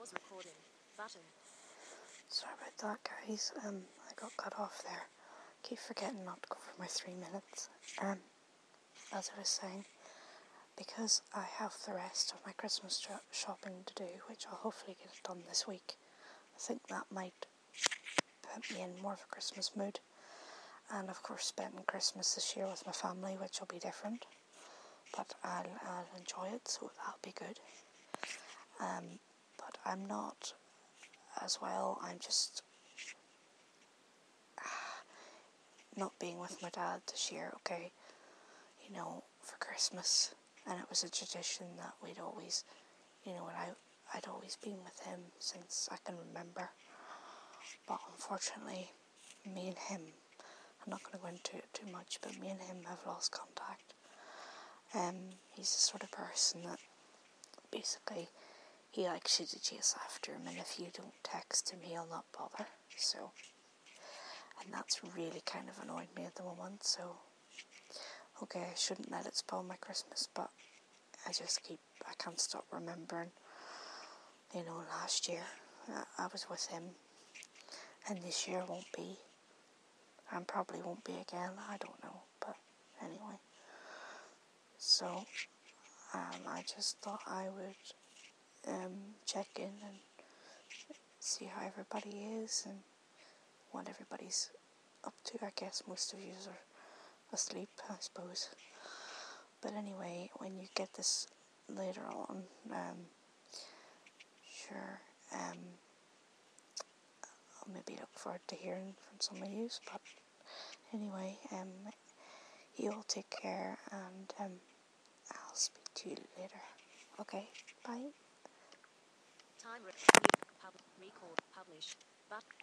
Pause recording button. Sorry about that, guys. I got cut off there. Keep forgetting not to go for my 3 minutes. As I was saying, because I have the rest of my Christmas shopping to do, which I'll hopefully get done this week. I think that might put me in more of a Christmas mood. And of course, spending Christmas this year with my family, which will be different. But I'll enjoy it, so that'll be good. But I'm not as well. I'm just not being with my dad this year, okay? You know, for Christmas. And it was a tradition that we'd always, and I'd always been with him since I can remember. But unfortunately, me and him, I'm not going to go into it too much, but me and him have lost contact. He's the sort of person that basically he likes you to chase after him, and if you don't text him, he'll not bother. So, and that's really kind of annoyed me at the moment. So, okay, I shouldn't let it spoil my Christmas, but I can't stop remembering. Last year I was with him, and this year won't be, and probably won't be again. I don't know, but anyway. So, I just thought I would check in and see how everybody is and what everybody's up to. I guess most of you are asleep, I suppose. But anyway, when you get this later on, sure, I'll maybe look forward to hearing from some of you. But anyway, you all take care, and I'll speak to you later. Okay, bye. Time record publish button.